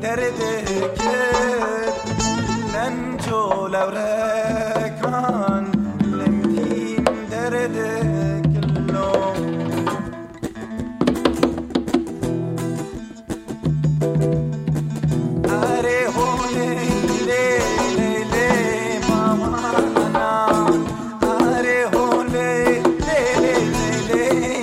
دردك لنجو لو ركان لمتين دردك اللوم أري هولي لي لي لي ماما أنا أري هولي لي لي لي